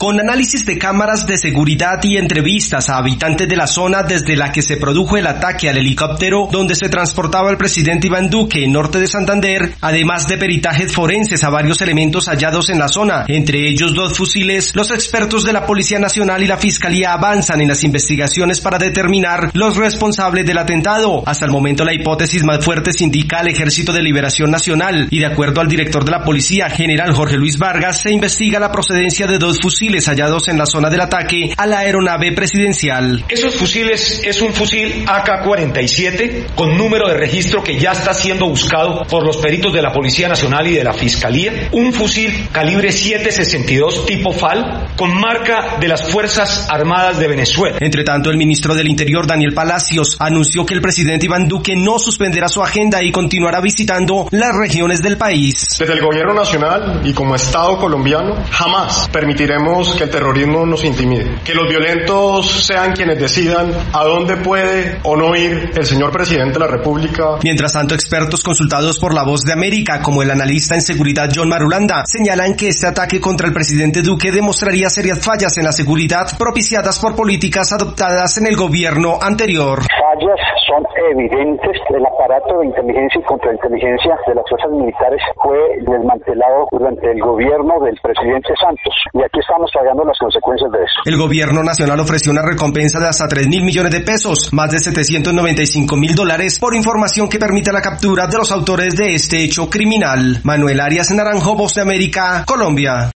Con análisis de cámaras de seguridad y entrevistas a habitantes de la zona desde la que se produjo el ataque al helicóptero donde se transportaba el presidente Iván Duque en norte de Santander, además de peritajes forenses a varios elementos hallados en la zona, entre ellos 2 fusiles, los expertos de la Policía Nacional y la Fiscalía avanzan en las investigaciones para determinar los responsables del atentado. Hasta el momento la hipótesis más fuerte se indica al Ejército de Liberación Nacional y de acuerdo al director de la policía, general Jorge Luis Vargas, se investiga la procedencia de 2 fusiles hallados en la zona del ataque a la aeronave presidencial. Esos fusiles es un fusil AK-47 con número de registro que ya está siendo buscado por los peritos de la Policía Nacional y de la Fiscalía, un fusil calibre 7.62 tipo FAL con marca de las Fuerzas Armadas de Venezuela. Entre tanto, el ministro del Interior, Daniel Palacios, anunció que el presidente Iván Duque no suspenderá su agenda y continuará visitando las regiones del país. Desde el gobierno nacional y como Estado colombiano, jamás permitiremos que el terrorismo nos intimide, que los violentos sean quienes decidan a dónde puede o no ir el señor presidente de la República. Mientras tanto, expertos consultados por La Voz de América, como el analista en seguridad John Marulanda, señalan que este ataque contra el presidente Duque demostraría serias fallas en la seguridad propiciadas por políticas adoptadas en el gobierno anterior. Fallas son evidentes. El aparato de inteligencia y contrainteligencia de las fuerzas militares fue desmantelado durante el gobierno del presidente Santos y aquí estamos pagando las consecuencias de eso. El gobierno nacional ofreció una recompensa de hasta 3.000 millones de pesos, más de $795.000 por información que permita la captura de los autores de este hecho criminal. Manuel Arias Naranjo, Voz de América, Colombia.